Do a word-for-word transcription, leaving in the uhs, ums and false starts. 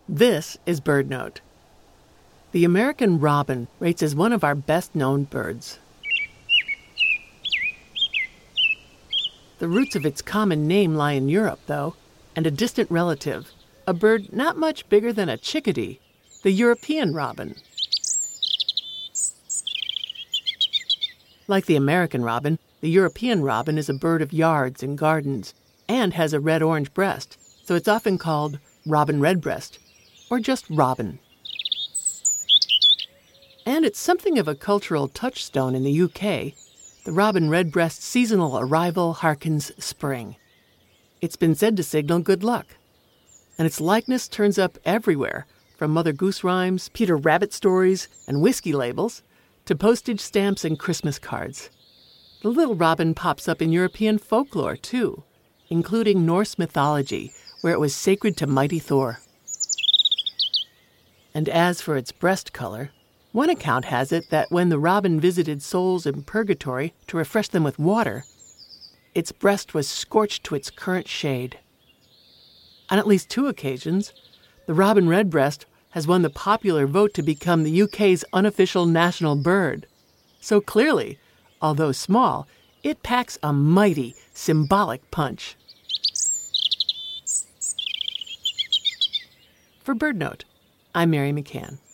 This is BirdNote. The American robin rates as one of our best-known birds. The roots of its common name lie in Europe, though, and a distant relative, a bird not much bigger than a chickadee, the European robin. Like the American robin, the European robin is a bird of yards and gardens and has a red-orange breast, so it's often called robin redbreast, or just robin. And it's something of a cultural touchstone in the U K. The robin redbreast's seasonal arrival harkens spring. It's been said to signal good luck. And its likeness turns up everywhere, from Mother Goose rhymes, Peter Rabbit stories, and whiskey labels, to postage stamps and Christmas cards. The little robin pops up in European folklore, too, including Norse mythology, where it was sacred to mighty Thor. And as for its breast color, one account has it that when the robin visited souls in purgatory to refresh them with water, its breast was scorched to its current shade. On at least two occasions, the robin redbreast has won the popular vote to become the U K's unofficial national bird. So clearly, although small, it packs a mighty, symbolic punch. For BirdNote, I'm Mary McCann.